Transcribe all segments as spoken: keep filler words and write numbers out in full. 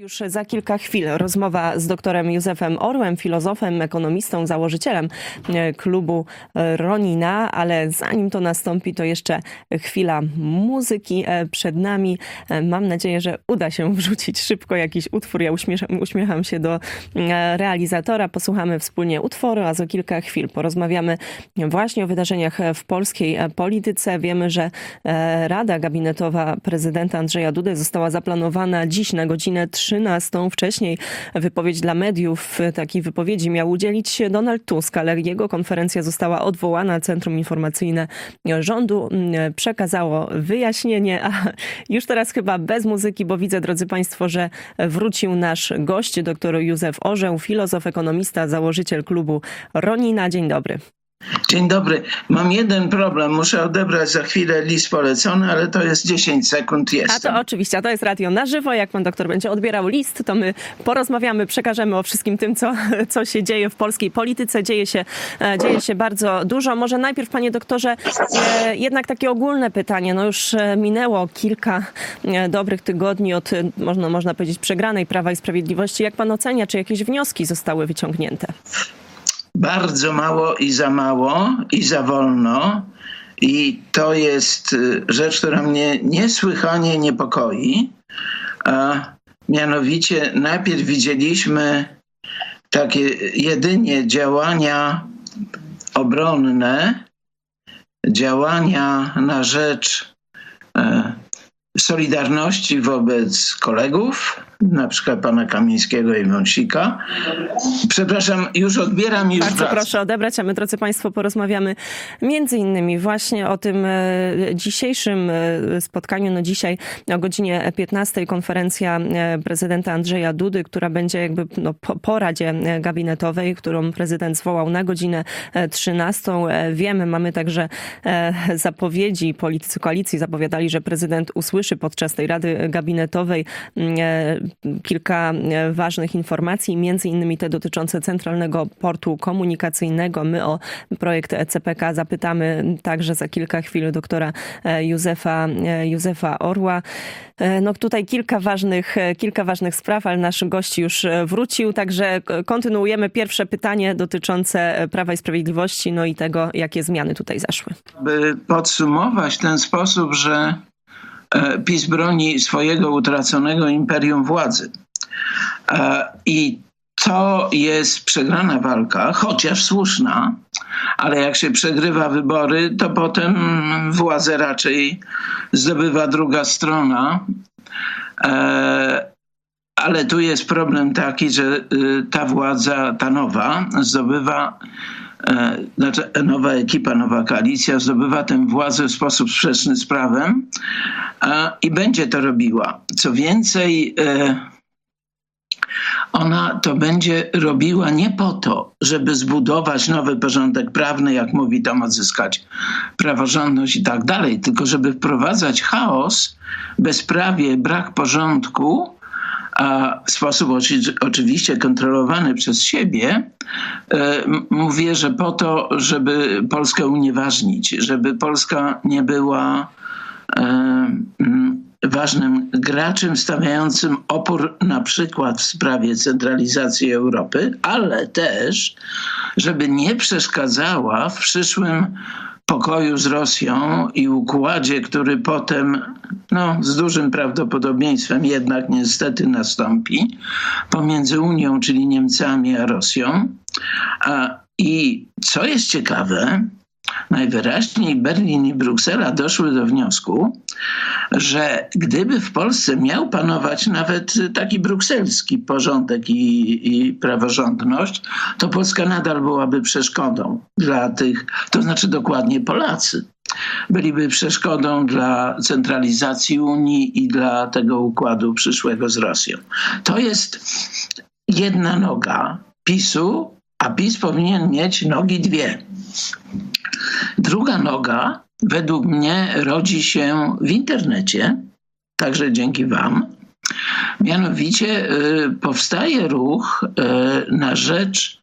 Już za kilka chwil rozmowa z doktorem Józefem Orłem, filozofem, ekonomistą, założycielem klubu Ronina, ale zanim to nastąpi, to jeszcze chwila muzyki przed nami. Mam nadzieję, że uda się wrzucić szybko jakiś utwór. Ja uśmiecham, uśmiecham się do realizatora. Posłuchamy wspólnie utworu, a za kilka chwil porozmawiamy właśnie o wydarzeniach w polskiej polityce. Wiemy, że Rada Gabinetowa prezydenta Andrzeja Dudy została zaplanowana dziś na godzinę trzynastą. Wcześniej wypowiedź dla mediów, takiej wypowiedzi miał udzielić Donald Tusk, ale jego konferencja została odwołana. Centrum Informacyjne Rządu przekazało wyjaśnienie, a już teraz chyba bez muzyki, bo widzę, drodzy Państwo, że wrócił nasz gość, dr Józef Orzeł, filozof, ekonomista, założyciel klubu Ronina. Dzień dobry. Dzień dobry. Mam jeden problem. Muszę odebrać za chwilę list polecony, ale to jest dziesięć sekund jestem. A to oczywiście, a to jest radio na żywo. Jak pan doktor będzie odbierał list, to my porozmawiamy, przekażemy o wszystkim tym, co, co się dzieje w polskiej polityce. Dzieje się, dzieje się bardzo dużo. Może najpierw, panie doktorze, jednak takie ogólne pytanie. No już minęło kilka dobrych tygodni od, można, można powiedzieć, przegranej Prawa i Sprawiedliwości. Jak pan ocenia, czy jakieś wnioski zostały wyciągnięte? Bardzo mało i za mało i za wolno. I to jest rzecz, która mnie niesłychanie niepokoi. A mianowicie najpierw widzieliśmy takie jedynie działania obronne, działania na rzecz e, solidarności wobec kolegów, na przykład pana Kamińskiego i Wąsika. Przepraszam, już odbieram i już Bardzo wracam. proszę odebrać, a my, drodzy Państwo, porozmawiamy między innymi właśnie o tym dzisiejszym spotkaniu. No dzisiaj o godzinie piętnastej konferencja prezydenta Andrzeja Dudy, która będzie jakby no, po, po Radzie Gabinetowej, którą prezydent zwołał na godzinę trzynastą. Wiemy, mamy także zapowiedzi, politycy koalicji zapowiadali, że prezydent usłyszy podczas tej Rady Gabinetowej kilka ważnych informacji, między innymi te dotyczące Centralnego Portu Komunikacyjnego. My o projekt C P K zapytamy także za kilka chwil doktora Józefa, Józefa Orła. No tutaj kilka ważnych, kilka ważnych spraw, ale nasz gość już wrócił, także kontynuujemy pierwsze pytanie dotyczące Prawa i Sprawiedliwości, no i tego, jakie zmiany tutaj zaszły. By podsumować w ten sposób, że PiS broni swojego utraconego imperium władzy. I to jest przegrana walka, chociaż słuszna, ale jak się przegrywa wybory, to potem władzę raczej zdobywa druga strona. Ale tu jest problem taki, że ta władza, ta nowa, zdobywa Znaczy, nowa ekipa, nowa koalicja zdobywa tę władzę w sposób sprzeczny z prawem a, i będzie to robiła. Co więcej, e, ona to będzie robiła nie po to, żeby zbudować nowy porządek prawny, jak mówi, tam odzyskać praworządność i tak dalej, tylko żeby wprowadzać chaos, bezprawie, brak porządku, a w sposób oczy, oczywiście kontrolowany przez siebie, e, mówię, że po to, żeby Polskę unieważnić, żeby Polska nie była e, m, ważnym graczem stawiającym opór na przykład w sprawie centralizacji Europy, ale też, żeby nie przeszkadzała w przyszłym pokoju z Rosją i układzie, który potem no, z dużym prawdopodobieństwem jednak niestety nastąpi pomiędzy Unią, czyli Niemcami, a Rosją. A, i co jest ciekawe, najwyraźniej Berlin i Bruksela doszły do wniosku, że gdyby w Polsce miał panować nawet taki brukselski porządek i, i praworządność, to Polska nadal byłaby przeszkodą dla tych, to znaczy dokładnie Polacy. Byliby przeszkodą dla centralizacji Unii i dla tego układu przyszłego z Rosją. To jest jedna noga PiSu, a PiS powinien mieć nogi dwie. Druga noga według mnie rodzi się w internecie, także dzięki wam. Mianowicie y, powstaje ruch y, na rzecz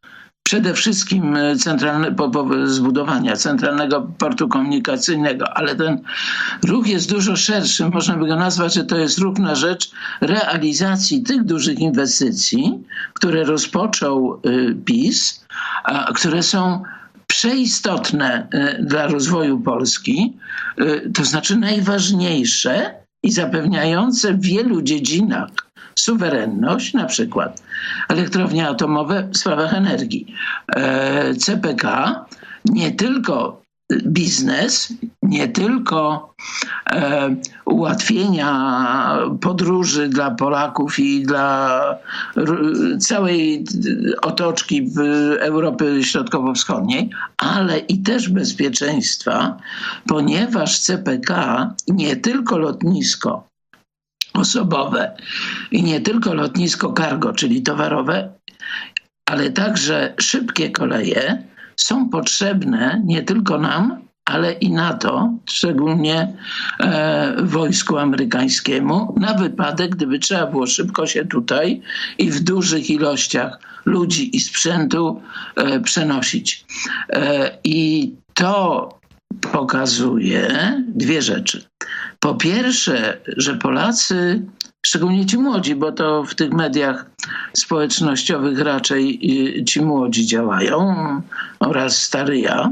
przede wszystkim centralne, po, po zbudowania centralnego portu komunikacyjnego, ale ten ruch jest dużo szerszy. Można by go nazwać, że to jest ruch na rzecz realizacji tych dużych inwestycji, które rozpoczął PiS, a które są przeistotne dla rozwoju Polski, to znaczy najważniejsze i zapewniające w wielu dziedzinach suwerenność, na przykład elektrownie atomowe w sprawach energii, C P K, nie tylko biznes, nie tylko e, ułatwienia podróży dla Polaków i dla r, całej otoczki w Europy Środkowo-Wschodniej, ale i też bezpieczeństwa, ponieważ C P K nie tylko lotnisko osobowe i nie tylko lotnisko cargo, czyli towarowe, ale także szybkie koleje są potrzebne nie tylko nam, ale i NATO, szczególnie e, wojsku amerykańskiemu, na wypadek, gdyby trzeba było szybko się tutaj i w dużych ilościach ludzi i sprzętu e, przenosić. E, I to pokazuje dwie rzeczy. Po pierwsze, że Polacy, szczególnie ci młodzi, bo to w tych mediach społecznościowych raczej ci młodzi działają, oraz stary ja,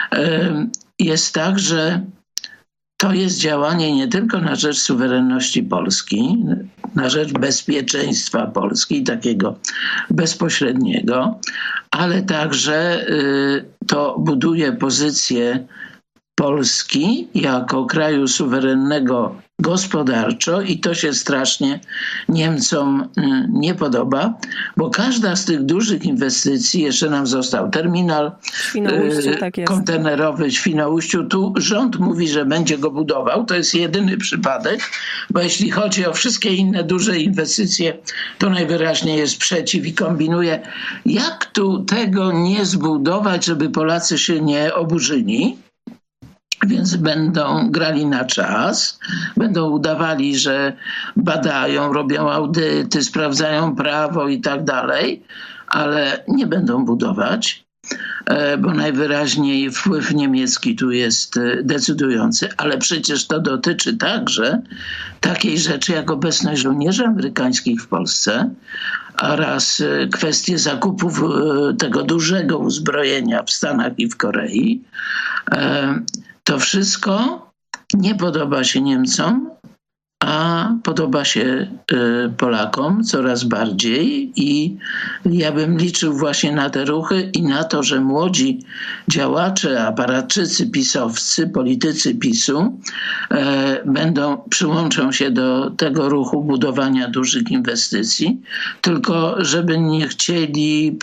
jest tak, że to jest działanie nie tylko na rzecz suwerenności Polski, na rzecz bezpieczeństwa Polski, takiego bezpośredniego, ale także to buduje pozycję Polski jako kraju suwerennego gospodarczo i to się strasznie Niemcom nie podoba, bo każda z tych dużych inwestycji, jeszcze nam został terminal tak kontenerowy w Świnoujściu. Tu rząd mówi, że będzie go budował. To jest jedyny przypadek, bo jeśli chodzi o wszystkie inne duże inwestycje, to najwyraźniej jest przeciw i kombinuje, jak tu tego nie zbudować, żeby Polacy się nie oburzyli. Więc będą grali na czas, będą udawali, że badają, robią audyty, sprawdzają prawo i tak dalej, ale nie będą budować, bo najwyraźniej wpływ niemiecki tu jest decydujący, ale przecież to dotyczy także takiej rzeczy jak obecność żołnierzy amerykańskich w Polsce oraz kwestie zakupów tego dużego uzbrojenia w Stanach i w Korei. To wszystko nie podoba się Niemcom, a podoba się Polakom coraz bardziej i ja bym liczył właśnie na te ruchy i na to, że młodzi działacze, aparatczycy pisowscy, politycy PiSu będą, przyłączą się do tego ruchu budowania dużych inwestycji, tylko żeby nie chcieli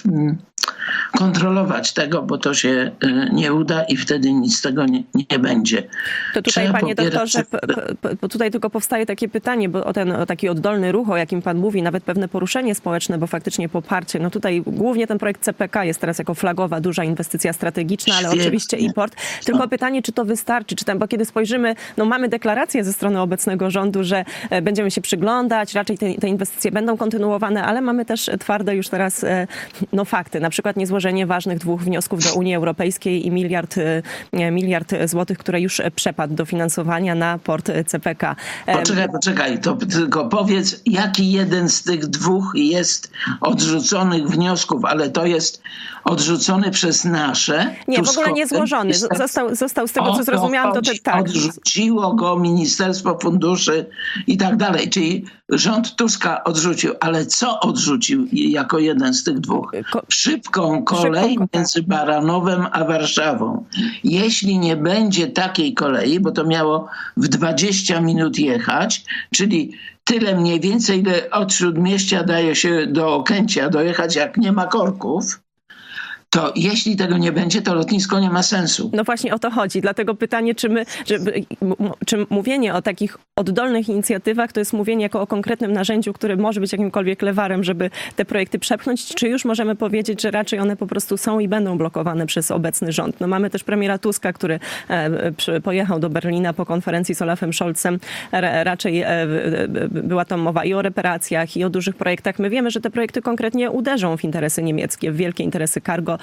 kontrolować tego, bo to się nie uda i wtedy nic z tego nie, nie będzie. To tutaj, Trzeba panie pobierać... doktorze, p- p- tutaj tylko powstaje takie pytanie, bo o ten o taki oddolny ruch, o jakim pan mówi, nawet pewne poruszenie społeczne, bo faktycznie poparcie, no tutaj głównie ten projekt C P K jest teraz jako flagowa, duża inwestycja strategiczna, ale Świetnie. Oczywiście import. Tylko no. pytanie, czy to wystarczy, czy tam, bo kiedy spojrzymy, no mamy deklarację ze strony obecnego rządu, że będziemy się przyglądać, raczej te, te inwestycje będą kontynuowane, ale mamy też twarde już teraz no fakty, na przykład niezłożenie ważnych dwóch wniosków do Unii Europejskiej i miliard, miliard złotych, które już przepadł do finansowania na port C P K. Poczekaj, poczekaj, to tylko powiedz, jaki jeden z tych dwóch jest odrzuconych wniosków, ale to jest odrzucony przez nasze. Nie, w ogóle nie złożony. Został, został z tego, co zrozumiałam, to te, tak. Odrzuciło go Ministerstwo Funduszy i tak dalej, czyli rząd Tuska odrzucił, ale co odrzucił jako jeden z tych dwóch? Szybką kolej Szybką, między Baranowem a Warszawą. Jeśli nie będzie takiej kolei, bo to miało w dwadzieścia minut jechać, czyli tyle mniej więcej, ile od Śródmieścia daje się do Okęcia dojechać, jak nie ma korków, to jeśli tego nie będzie, to lotnisko nie ma sensu. No właśnie o to chodzi. Dlatego pytanie, czy my, żeby, czy mówienie o takich oddolnych inicjatywach to jest mówienie jako o konkretnym narzędziu, które może być jakimkolwiek lewarem, żeby te projekty przepchnąć, czy już możemy powiedzieć, że raczej one po prostu są i będą blokowane przez obecny rząd. No mamy też premiera Tuska, który e, przy, pojechał do Berlina po konferencji z Olafem Scholzem. R, raczej e, była tam mowa i o reparacjach, i o dużych projektach. My wiemy, że te projekty konkretnie uderzą w interesy niemieckie, w wielkie interesy cargo,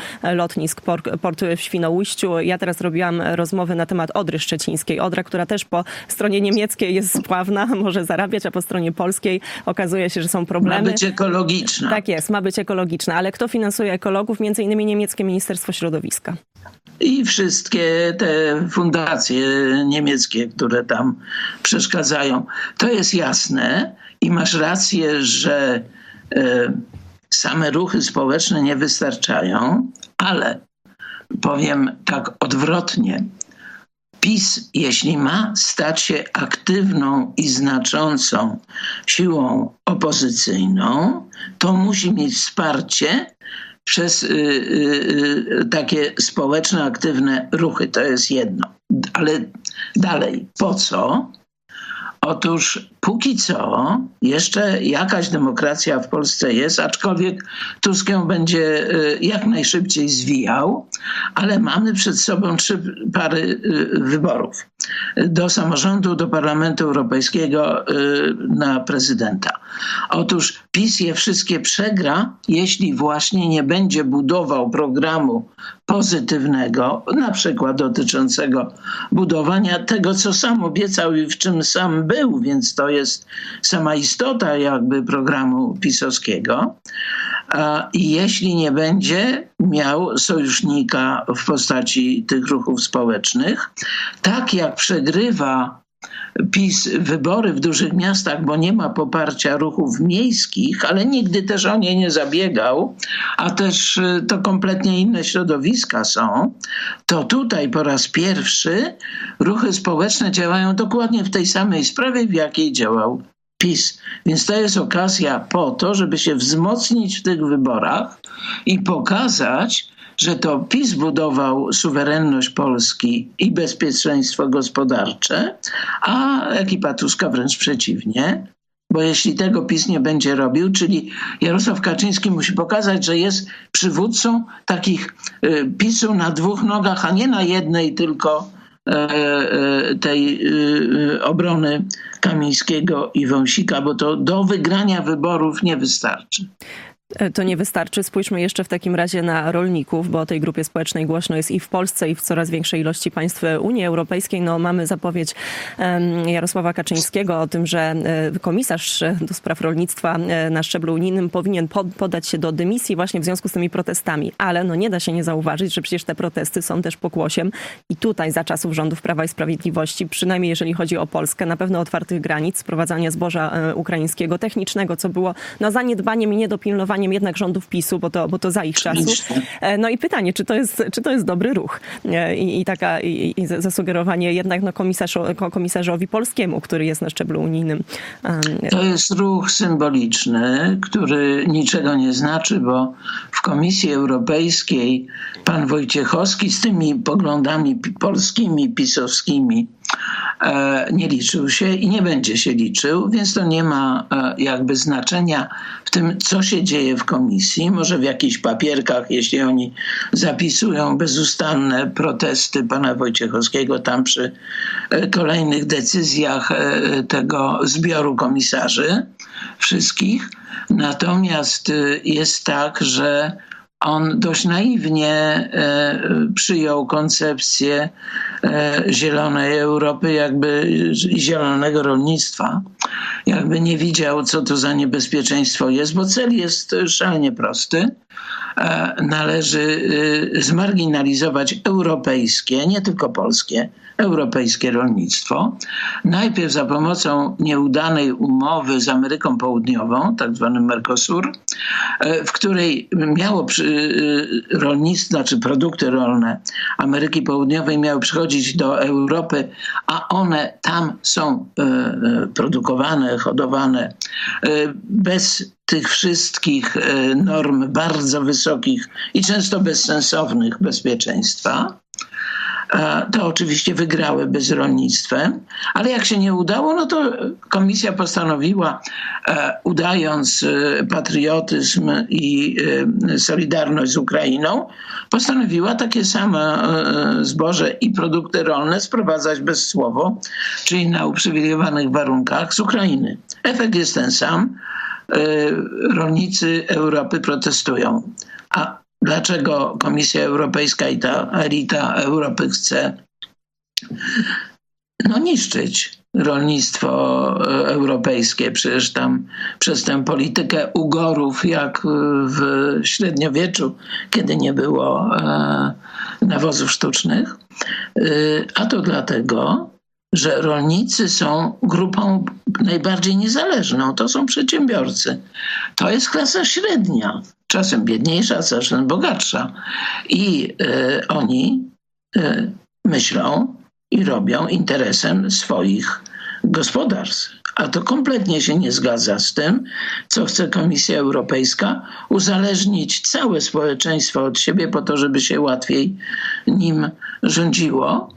lotnisk, port, port w Świnoujściu. Ja teraz robiłam rozmowy na temat Odry Szczecińskiej. Odra, która też po stronie niemieckiej jest spławna, może zarabiać, a po stronie polskiej okazuje się, że są problemy. Ma być ekologiczna. Tak jest, ma być ekologiczna. Ale kto finansuje ekologów? Między innymi niemieckie Ministerstwo Środowiska. I wszystkie te fundacje niemieckie, które tam przeszkadzają. To jest jasne i masz rację, że e, same ruchy społeczne nie wystarczają, ale powiem tak odwrotnie. PiS, jeśli ma stać się aktywną i znaczącą siłą opozycyjną, to musi mieć wsparcie przez y, y, y, takie społeczne, aktywne ruchy. To jest jedno. Ale dalej, po co? Otóż póki co jeszcze jakaś demokracja w Polsce jest, aczkolwiek Tusk ją będzie jak najszybciej zwijał, ale mamy przed sobą trzy pary wyborów. Do samorządu, do Parlamentu Europejskiego, na prezydenta. Otóż PiS je wszystkie przegra, jeśli właśnie nie będzie budował programu pozytywnego, na przykład dotyczącego budowania tego, co sam obiecał i w czym sam był, więc to jest sama istota jakby programu pisowskiego. I jeśli nie będzie miał sojusznika w postaci tych ruchów społecznych, tak jak przegrywa PiS wybory w dużych miastach, bo nie ma poparcia ruchów miejskich, ale nigdy też o nie nie zabiegał, a też to kompletnie inne środowiska są, to tutaj po raz pierwszy ruchy społeczne działają dokładnie w tej samej sprawie, w jakiej działał PiS. Więc to jest okazja po to, żeby się wzmocnić w tych wyborach i pokazać, że to PiS budował suwerenność Polski i bezpieczeństwo gospodarcze, a ekipa Tuska wręcz przeciwnie. Bo jeśli tego PiS nie będzie robił, czyli Jarosław Kaczyński musi pokazać, że jest przywódcą takich y, PiS-u na dwóch nogach, a nie na jednej tylko y, y, tej y, obrony Kamińskiego i Wąsika, bo to do wygrania wyborów nie wystarczy. To nie wystarczy. Spójrzmy jeszcze w takim razie na rolników, bo o tej grupie społecznej głośno jest i w Polsce, i w coraz większej ilości państw Unii Europejskiej. No, mamy zapowiedź Jarosława Kaczyńskiego o tym, że komisarz do spraw rolnictwa na szczeblu unijnym powinien podać się do dymisji właśnie w związku z tymi protestami. Ale no nie da się nie zauważyć, że przecież te protesty są też pokłosiem i tutaj za czasów rządów Prawa i Sprawiedliwości, przynajmniej jeżeli chodzi o Polskę, na pewno otwartych granic, sprowadzania zboża ukraińskiego, technicznego, co było no, zaniedbaniem i niedopilnowaniem jednak rządów PiS-u, bo to, bo to za ich czasów. No i pytanie, czy to jest, czy to jest dobry ruch? I, i taka i, i zasugerowanie jednak no, komisarz, komisarzowi polskiemu, który jest na szczeblu unijnym. To jest ruch symboliczny, który niczego nie znaczy, bo w Komisji Europejskiej pan Wojciechowski z tymi poglądami polskimi, pisowskimi nie liczył się i nie będzie się liczył, więc to nie ma jakby znaczenia w tym, co się dzieje w komisji. Może w jakichś papierkach, jeśli oni zapisują bezustanne protesty pana Wojciechowskiego tam przy kolejnych decyzjach tego zbioru komisarzy wszystkich. Natomiast jest tak, że on dość naiwnie e, przyjął koncepcję e, zielonej Europy, jakby i zielonego rolnictwa. Jakby nie widział, co to za niebezpieczeństwo jest, bo cel jest szalenie prosty. E, należy e, zmarginalizować europejskie, nie tylko polskie, europejskie rolnictwo. Najpierw za pomocą nieudanej umowy z Ameryką Południową, tak zwanym Mercosur, w której miało przy, rolnictwo, znaczy produkty rolne Ameryki Południowej miały przychodzić do Europy, a one tam są produkowane, hodowane bez tych wszystkich norm bardzo wysokich i często bezsensownych bezpieczeństwa. To oczywiście wygrałyby z rolnictwem, ale jak się nie udało, no to komisja postanowiła, udając patriotyzm i solidarność z Ukrainą, postanowiła takie same zboże i produkty rolne sprowadzać bezcłowo, czyli na uprzywilejowanych warunkach z Ukrainy. Efekt jest ten sam. Rolnicy Europy protestują. A dlaczego Komisja Europejska i ta elita Europy chce no, niszczyć rolnictwo europejskie. Przecież tam przez tę politykę ugorów, jak w średniowieczu, kiedy nie było e, nawozów sztucznych. E, a to dlatego, że rolnicy są grupą najbardziej niezależną. To są przedsiębiorcy. To jest klasa średnia. Czasem biedniejsza, czasem bogatsza. I e, oni e, myślą i robią interesem swoich gospodarstw. A to kompletnie się nie zgadza z tym, co chce Komisja Europejska, uzależnić całe społeczeństwo od siebie po to, żeby się łatwiej nim rządziło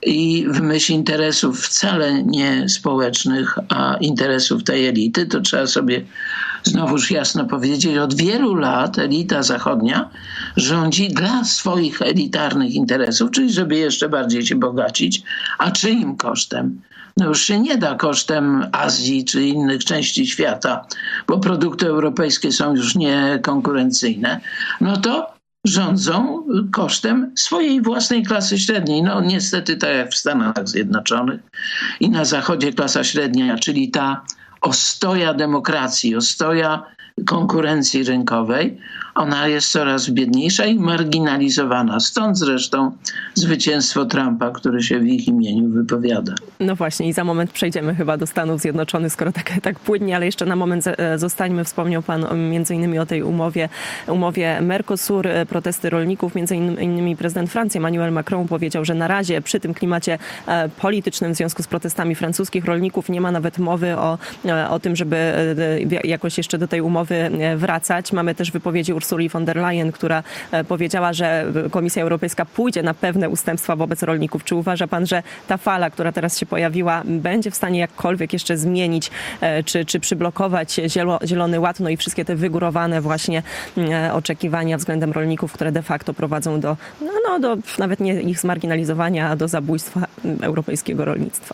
i w myśl interesów wcale nie społecznych, a interesów tej elity. To trzeba sobie znowuż jasno powiedzieć, od wielu lat elita zachodnia rządzi dla swoich elitarnych interesów, czyli żeby jeszcze bardziej się bogacić, a czyim kosztem? No już się nie da kosztem Azji czy innych części świata, bo produkty europejskie są już niekonkurencyjne, no to rządzą kosztem swojej własnej klasy średniej. No niestety tak jak w Stanach Zjednoczonych i na Zachodzie klasa średnia, czyli ta ostoja demokracji, ostoja konkurencji rynkowej, ona jest coraz biedniejsza i marginalizowana. Stąd zresztą zwycięstwo Trumpa, który się w ich imieniu wypowiada. No właśnie i za moment przejdziemy chyba do Stanów Zjednoczonych, skoro tak, tak płynnie, ale jeszcze na moment zostańmy. Wspomniał pan między innymi o tej umowie, umowie Mercosur, protesty rolników. Między innymi prezydent Francji Emmanuel Macron powiedział, że na razie przy tym klimacie politycznym w związku z protestami francuskich rolników nie ma nawet mowy o, o tym, żeby jakoś jeszcze do tej umowy wracać. Mamy też wypowiedzi Ursuli von der Leyen, która powiedziała, że Komisja Europejska pójdzie na pewne ustępstwa wobec rolników. Czy uważa pan, że ta fala, która teraz się pojawiła, będzie w stanie jakkolwiek jeszcze zmienić, czy, czy przyblokować Zielony Ład, no i wszystkie te wygórowane właśnie oczekiwania względem rolników, które de facto prowadzą do, no, no, do nawet nie ich zmarginalizowania, a do zabójstwa europejskiego rolnictwa?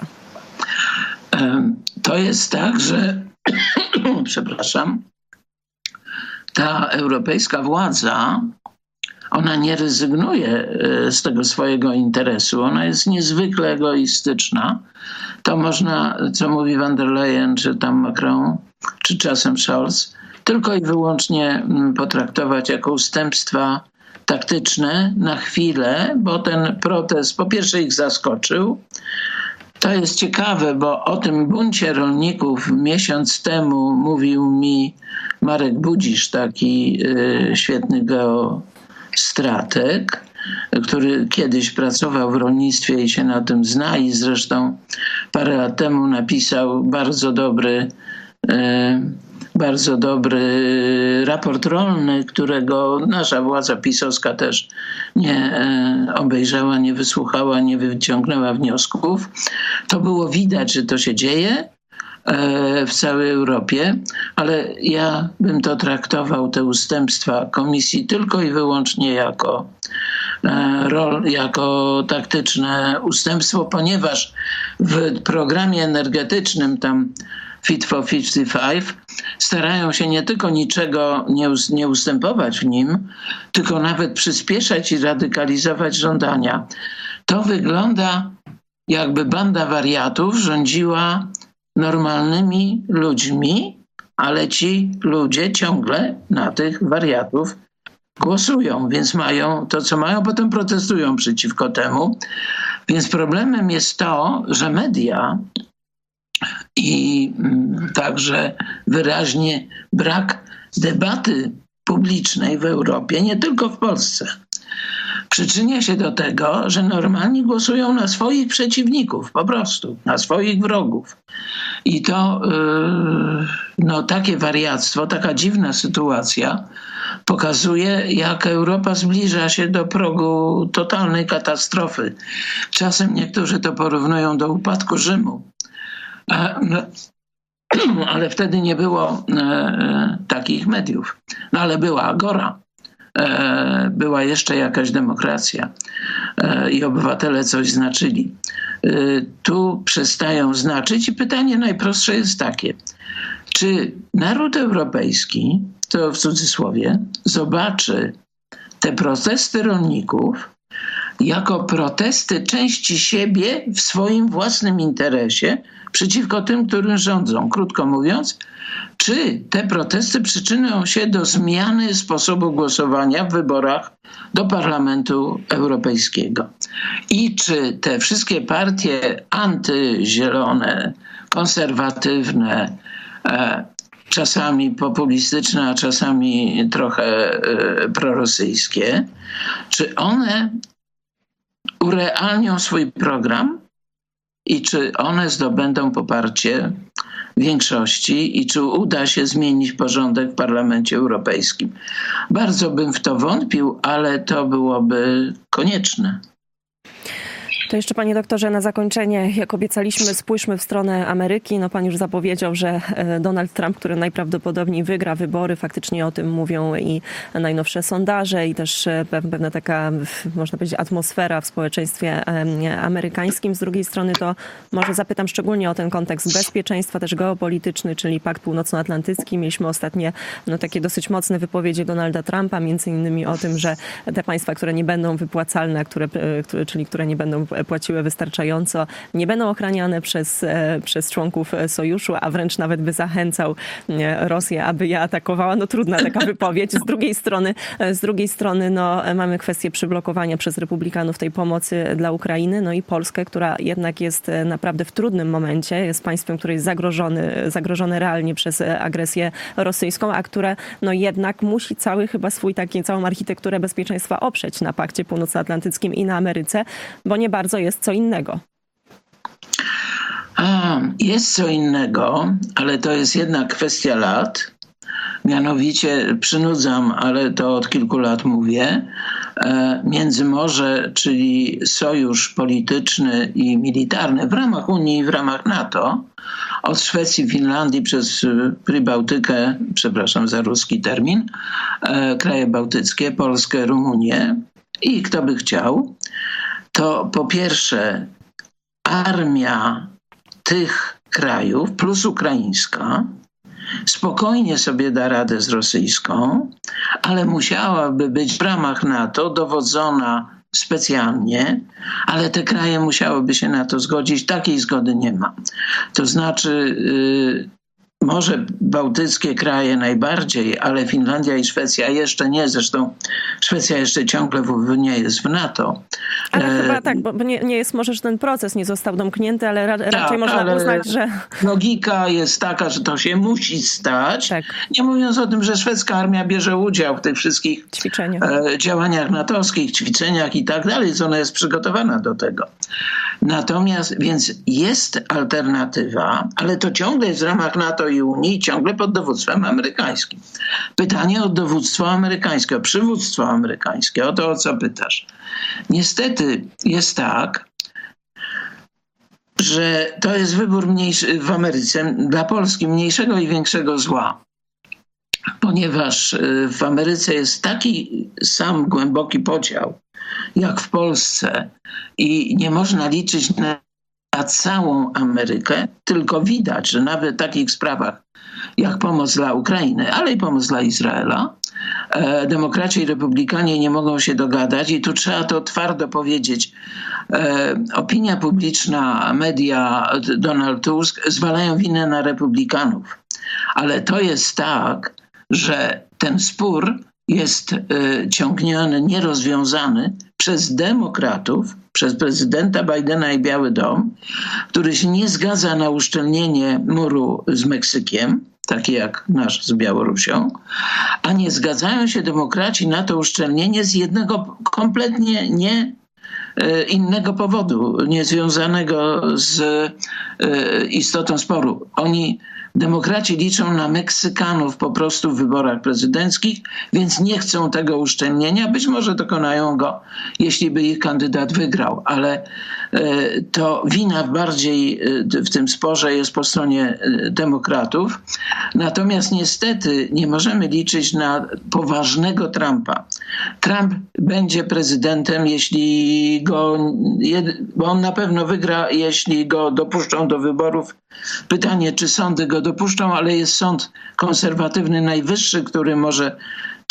To jest tak, że przepraszam, ta europejska władza, ona nie rezygnuje z tego swojego interesu. Ona jest niezwykle egoistyczna. To można, co mówi von der Leyen, czy tam Macron, czy czasem Scholz, tylko i wyłącznie potraktować jako ustępstwa taktyczne na chwilę, bo ten protest po pierwsze ich zaskoczył. To jest ciekawe, bo o tym buncie rolników miesiąc temu mówił mi Marek Budzisz, taki y, świetny geostrateg, który kiedyś pracował w rolnictwie i się na tym zna i zresztą parę lat temu napisał bardzo dobry, y, bardzo dobry raport rolny, którego nasza władza pisowska też nie y, obejrzała, nie wysłuchała, nie wyciągnęła wniosków. To było widać, że to się dzieje w całej Europie, ale ja bym to traktował, te ustępstwa Komisji, tylko i wyłącznie jako, jako taktyczne ustępstwo, ponieważ w programie energetycznym tam Fit for pięćdziesiąt pięć starają się nie tylko niczego nie, nie ustępować w nim, tylko nawet przyspieszać i radykalizować żądania. To wygląda, jakby banda wariatów rządziła normalnymi ludźmi, ale ci ludzie ciągle na tych wariatów głosują, więc mają to, co mają, potem protestują przeciwko temu. Więc problemem jest to, że media i także wyraźnie brak debaty publicznej w Europie, nie tylko w Polsce, przyczynia się do tego, że normalni głosują na swoich przeciwników, po prostu, na swoich wrogów. I to yy, no, takie wariactwo, taka dziwna sytuacja pokazuje, jak Europa zbliża się do progu totalnej katastrofy. Czasem niektórzy to porównują do upadku Rzymu. A, no, ale wtedy nie było e, takich mediów. No ale była Agora. Była jeszcze jakaś demokracja i obywatele coś znaczyli. Tu przestają znaczyć i pytanie najprostsze jest takie. Czy naród europejski, to w cudzysłowie, zobaczy te protesty rolników jako protesty części siebie w swoim własnym interesie przeciwko tym, którym rządzą. Krótko mówiąc, czy te protesty przyczynią się do zmiany sposobu głosowania w wyborach do Parlamentu Europejskiego? I czy te wszystkie partie antyzielone, konserwatywne, e, czasami populistyczne, a czasami trochę e, prorosyjskie, czy one urealnią swój program i czy one zdobędą poparcie większości i czy uda się zmienić porządek w Parlamencie Europejskim? Bardzo bym w to wątpił, ale to byłoby konieczne. To jeszcze, panie doktorze, na zakończenie, jak obiecaliśmy, spójrzmy w stronę Ameryki. No, pan już zapowiedział, że Donald Trump, który najprawdopodobniej wygra wybory, faktycznie o tym mówią i najnowsze sondaże i też pewna taka, można powiedzieć, atmosfera w społeczeństwie amerykańskim. Z drugiej strony to może zapytam szczególnie o ten kontekst bezpieczeństwa, też geopolityczny, czyli Pakt Północnoatlantycki. Mieliśmy ostatnie no, takie dosyć mocne wypowiedzi Donalda Trumpa, między innymi o tym, że te państwa, które nie będą wypłacalne, które, które, czyli które nie będą płaciły wystarczająco, nie będą ochraniane przez, przez członków sojuszu, a wręcz nawet by zachęcał Rosję, aby je atakowała. No trudna taka wypowiedź. Z drugiej strony, z drugiej strony no, mamy kwestię przyblokowania przez republikanów tej pomocy dla Ukrainy, no i Polskę, która jednak jest naprawdę w trudnym momencie, jest państwem, które jest zagrożony, zagrożone realnie przez agresję rosyjską, a które no jednak musi cały chyba swój taki, całą architekturę bezpieczeństwa oprzeć na Pakcie Północnoatlantyckim i na Ameryce, bo nie bardzo jest co innego. A, jest co innego, ale to jest jednak kwestia lat. Mianowicie przynudzam, ale to od kilku lat mówię, Międzymorze, czyli sojusz polityczny i militarny w ramach Unii i w ramach NATO, od Szwecji, Finlandii przez Prybałtykę, przepraszam za ruski termin, kraje bałtyckie, Polskę, Rumunię i kto by chciał, to po pierwsze armia tych krajów plus ukraińska spokojnie sobie da radę z rosyjską, ale musiałaby być w ramach NATO dowodzona specjalnie, ale te kraje musiałyby się na to zgodzić. Takiej zgody nie ma. To znaczy yy, może bałtyckie kraje najbardziej, ale Finlandia i Szwecja jeszcze nie. Zresztą Szwecja jeszcze ciągle w, nie jest w NATO. Ale e... chyba tak, bo nie, nie jest może, że ten proces nie został domknięty, ale ra, raczej tak, można uznać, że... Logika jest taka, że to się musi stać. Tak. Nie mówiąc o tym, że szwedzka armia bierze udział w tych wszystkich e, działaniach natowskich, ćwiczeniach i tak dalej, ona jest przygotowana do tego. Natomiast, więc jest alternatywa, ale to ciągle jest w ramach NATO i Unii, ciągle pod dowództwem amerykańskim. Pytanie o dowództwo amerykańskie, o przywództwo amerykańskie, o to, o co pytasz. Niestety jest tak, że to jest wybór mniejszy w Ameryce dla Polski mniejszego i większego zła. Ponieważ w Ameryce jest taki sam głęboki podział, jak w Polsce i nie można liczyć na całą Amerykę, tylko widać, że nawet w takich sprawach jak pomoc dla Ukrainy, ale i pomoc dla Izraela, e, demokraci i republikanie nie mogą się dogadać i tu trzeba to twardo powiedzieć. E, opinia publiczna, media, Donald Tusk zwalają winę na republikanów, ale to jest tak, że ten spór jest y, ciągniony, nierozwiązany przez demokratów, przez prezydenta Bidena i Biały Dom, który się nie zgadza na uszczelnienie muru z Meksykiem, takie jak nasz z Białorusią, a nie zgadzają się demokraci na to uszczelnienie z jednego kompletnie nie innego powodu, niezwiązanego z y, istotą sporu. Oni Demokraci liczą na Meksykanów po prostu w wyborach prezydenckich, więc nie chcą tego uszczelnienia. Być może dokonają go, jeśli by ich kandydat wygrał, ale to wina bardziej w tym sporze jest po stronie demokratów. Natomiast niestety nie możemy liczyć na poważnego Trumpa. Trump będzie prezydentem, jeśli go, bo on na pewno wygra, jeśli go dopuszczą do wyborów. Pytanie, czy sądy go dopuszczą, ale jest sąd konserwatywny najwyższy, który może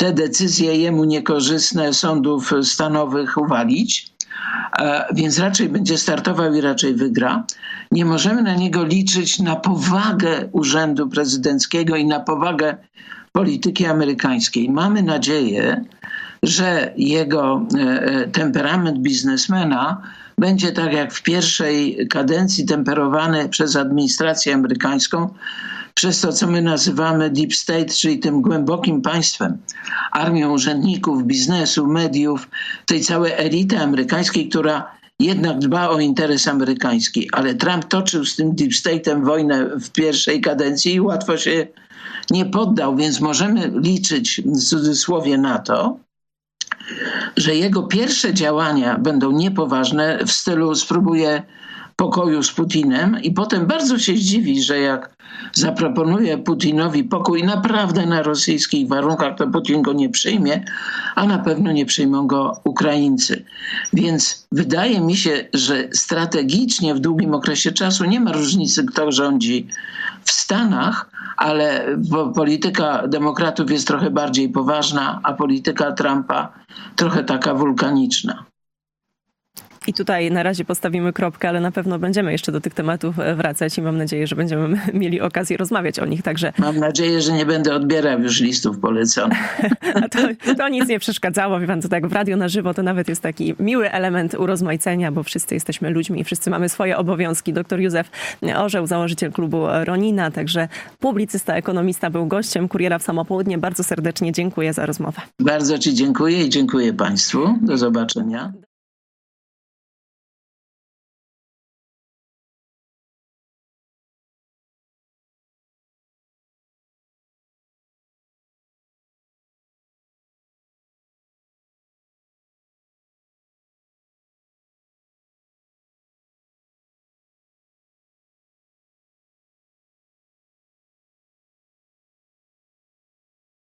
te decyzje jemu niekorzystne sądów stanowych uwalić. Więc raczej będzie startował i raczej wygra. Nie możemy na niego liczyć na powagę urzędu prezydenckiego i na powagę polityki amerykańskiej. Mamy nadzieję, że jego temperament biznesmena będzie tak jak w pierwszej kadencji temperowany przez administrację amerykańską, przez to, co my nazywamy deep state, czyli tym głębokim państwem, armią urzędników, biznesu, mediów, tej całej elity amerykańskiej, która jednak dba o interes amerykański. Ale Trump toczył z tym deep state'em wojnę w pierwszej kadencji i łatwo się nie poddał, więc możemy liczyć w cudzysłowie na to, że jego pierwsze działania będą niepoważne w stylu spróbuje pokoju z Putinem i potem bardzo się zdziwi, że jak zaproponuje Putinowi pokój naprawdę na rosyjskich warunkach, to Putin go nie przyjmie, a na pewno nie przyjmą go Ukraińcy. Więc wydaje mi się, że strategicznie w długim okresie czasu nie ma różnicy, kto rządzi w Stanach, ale polityka demokratów jest trochę bardziej poważna, a polityka Trumpa trochę taka wulkaniczna. I tutaj na razie postawimy kropkę, ale na pewno będziemy jeszcze do tych tematów wracać i mam nadzieję, że będziemy mieli okazję rozmawiać o nich także. Mam nadzieję, że nie będę odbierał już listów poleconych. A to, to nic nie przeszkadzało. Wie pan, to tak w radio na żywo to nawet jest taki miły element urozmaicenia, bo wszyscy jesteśmy ludźmi i wszyscy mamy swoje obowiązki. Doktor Józef Orzeł, założyciel klubu Ronina, także publicysta, ekonomista, był gościem Kuriera w samo południe. Bardzo serdecznie dziękuję za rozmowę. Bardzo ci dziękuję i dziękuję państwu. Do zobaczenia.